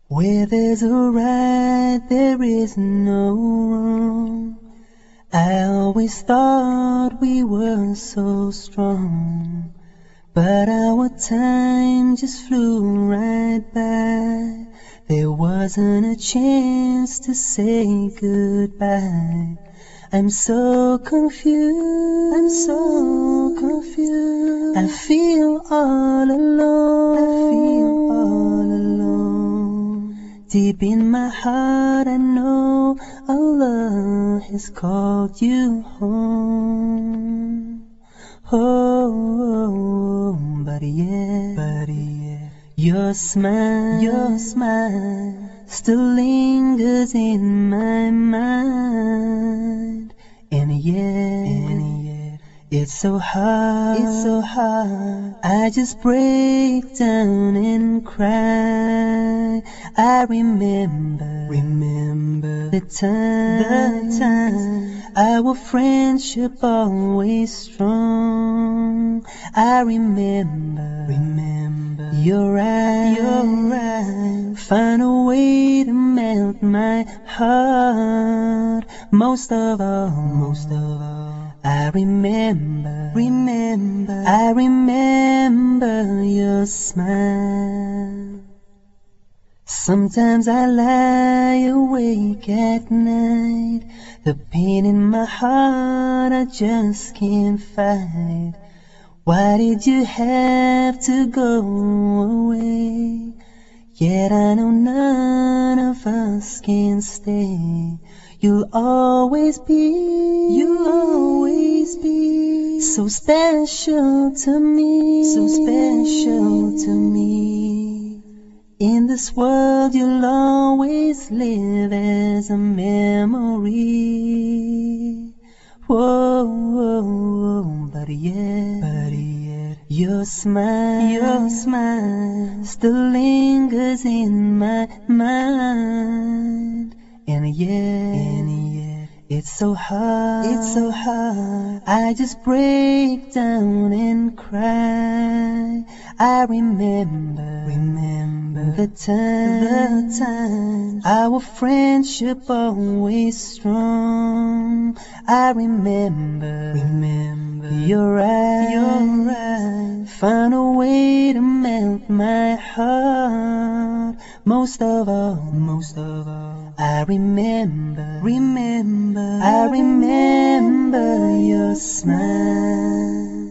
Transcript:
Where there's a right, there is no wrong. I always thought we were so strong, but our time just flew right by. There wasn't a chance to say goodbye. I'm so confused, I'm so confused. I feel all alone, I feel all alone. Deep in my heart I know Allah has called you home. Oh, but yeah, your smile still lingers in my mind. And yet, it's so hard, I just break down and cry. I remember the time our friendship always strong. I remember your eyes find a way to melt my heart. Most of all, I remember your smile. Sometimes I lie awake at night, the pain in my heart I just can't fight. Why did you have to go away? Yet I know none of us can stay. You'll always be so special to me, In this world you'll always live as a memory. Whoa, but yet, your smile still lingers in my mind. And yet, it's so hard, I just break down and cry. I remember the time our friendship always strong. I remember your eyes find a way to melt my heart. Most of all, I remember your smile.